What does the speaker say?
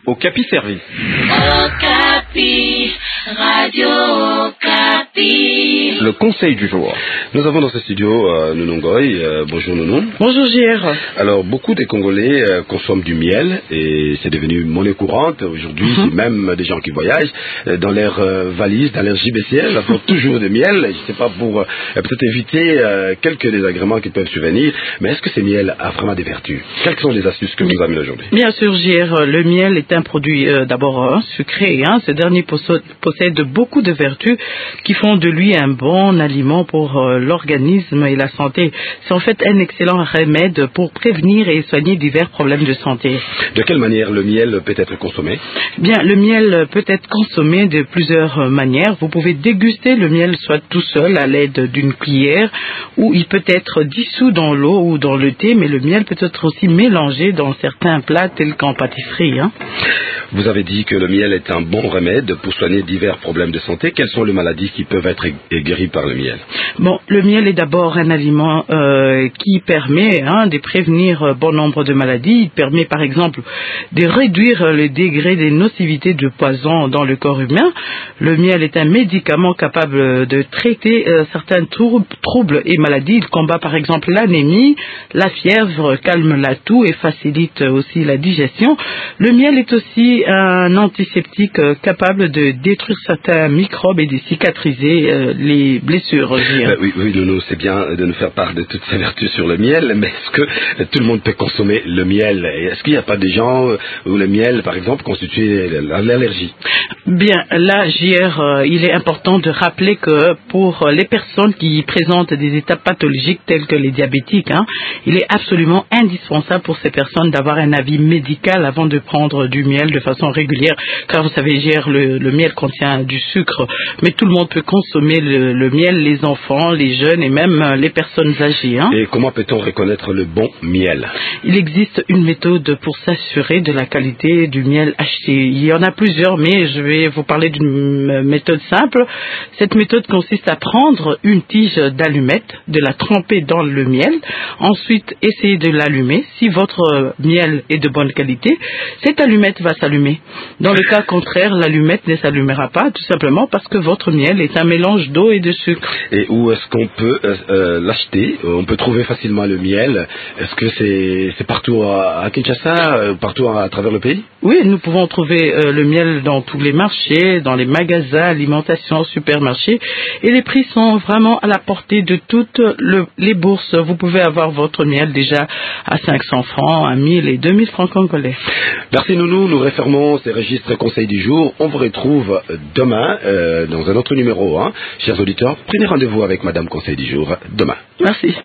Okapi Service. Okapi, Radio Okapi. Le conseil du jour. Nous avons dans ce studio Nounou Ngoy. Bonjour Nounou. Bonjour JR. Alors beaucoup des Congolais consomment du miel et c'est devenu monnaie courante. Aujourd'hui, c'est même des gens qui voyagent dans leurs valises, dans leurs JBCL, apportent toujours de miel. Je ne sais pas pour peut-être éviter quelques désagréments qui peuvent survenir. Mais est-ce que ce miel a vraiment des vertus? Quelles sont les astuces que vous avez aujourd'hui? Bien sûr JR, le miel est un produit d'abord sucré. Ce dernier possède beaucoup de vertus qui font de lui un bon aliment pour l'organisme et la santé. C'est en fait un excellent remède pour prévenir et soigner divers problèmes de santé. De quelle manière le miel peut être consommé? Bien, le miel peut être consommé de plusieurs manières. Vous pouvez déguster le miel soit tout seul à l'aide d'une cuillère ou il peut être dissous dans l'eau ou dans le thé, mais le miel peut être aussi mélangé dans certains plats tels qu'en pâtisserie. Vous avez dit que le miel est un bon remède pour soigner divers problèmes de santé. Quelles sont les maladies qui peuvent être guéries par le miel? Bon, le miel est d'abord un aliment qui permet de prévenir bon nombre de maladies. Il permet par exemple de réduire le degré des nocivité de poison dans le corps humain. Le miel est un médicament capable de traiter certains troubles et maladies. Il combat par exemple l'anémie, la fièvre, calme la toux et facilite aussi la digestion. Le miel est aussi un antiseptique capable de détruire certains microbes et de cicatriser les blessures. Oui, Nounou, c'est bien de nous faire part de toutes ces vertus sur le miel, mais est-ce que tout le monde peut consommer le miel? Est-ce qu'il n'y a pas des gens où le miel, par exemple, constitue l'allergie? Bien, là, JR, il est important de rappeler que pour les personnes qui présentent des états pathologiques tels que les diabétiques, il est absolument indispensable pour ces personnes d'avoir un avis médical avant de prendre du miel de façon régulière, car vous savez, JR, le miel contient du sucre, mais tout le monde peut consommer le miel, les enfants, les jeunes et même les personnes âgées. Et comment peut-on reconnaître le bon miel? Il existe une méthode pour s'assurer de la qualité du miel acheté. Il y en a plusieurs, mais je vais vous parler d'une méthode simple. Cette méthode consiste à prendre une tige d'allumette, de la tremper dans le miel, ensuite essayer de l'allumer. Si votre miel est de bonne qualité, cette allumette va s'allumer. Dans le cas contraire, l'allumette ne s'allumera pas, tout simplement parce que votre miel est un mélange d'eau et de sucre. Et où est-ce qu'on peut l'acheter? On peut trouver facilement le miel. Est-ce que c'est partout à Kinshasa, partout à travers le pays? Oui, nous pouvons trouver le miel dans tous les marchés, dans les magasins, alimentation, supermarchés. Et les prix sont vraiment à la portée de toutes les bourses. Vous pouvez avoir votre miel déjà à 500 francs, à 1000 et 2000 francs congolais. Merci Nounou, nous refermons ces registres conseils du jour. On vous retrouve demain dans un autre numéro. Chers auditeurs, prenez rendez-vous avec Madame Conseil du jour demain. Merci.